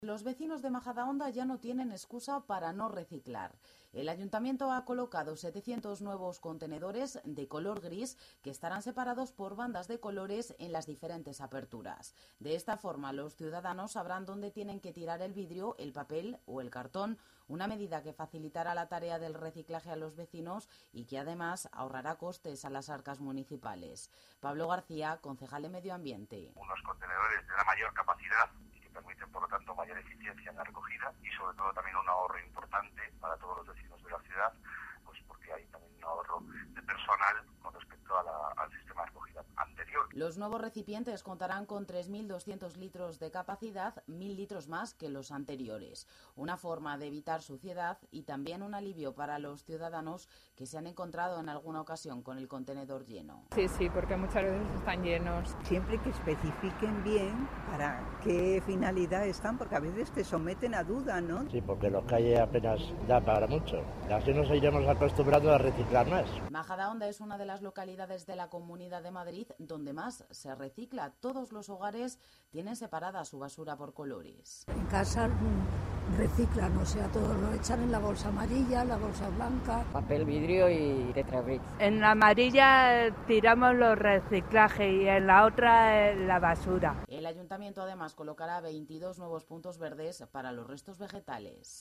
Los vecinos de Majadahonda ya no tienen excusa para no reciclar. El ayuntamiento ha colocado 700 nuevos contenedores de color gris que estarán separados por bandas de colores en las diferentes aperturas. De esta forma, los ciudadanos sabrán dónde tienen que tirar el vidrio, el papel o el cartón, una medida que facilitará la tarea del reciclaje a los vecinos y que además ahorrará costes a las arcas municipales. Pablo García, concejal de Medio Ambiente. Unos contenedores de una mayor capacidad y que permiten, por lo tanto, mayor eficiencia en la recogida y, sobre todo, también un ahorro importante para todos los vecinos de la ciudad, pues porque hay también un ahorro de personal con respecto al sistema de recogida anterior. Los nuevos recipientes contarán con 3.200 litros de capacidad, 1.000 litros más que los anteriores. Una forma de evitar suciedad y también un alivio para los ciudadanos que se han encontrado en alguna ocasión con el contenedor lleno. Sí, porque muchas veces están llenos. Siempre que especifiquen bien para qué finalidad están, porque a veces te someten a duda, ¿no? Sí, porque lo que hay apenas da para mucho. Así nos iremos acostumbrando a reciclar más. Majadahonda es una de las localidades de la Comunidad de Madrid donde más se recicla. Todos los hogares tienen separada su basura por colores. En casa reciclan, o sea, todo lo echan en la bolsa amarilla, la bolsa blanca. Papel, vidrio y tetrabric. En la amarilla tiramos los reciclajes y en la otra la basura. El ayuntamiento además colocará 22 nuevos puntos verdes para los restos vegetales.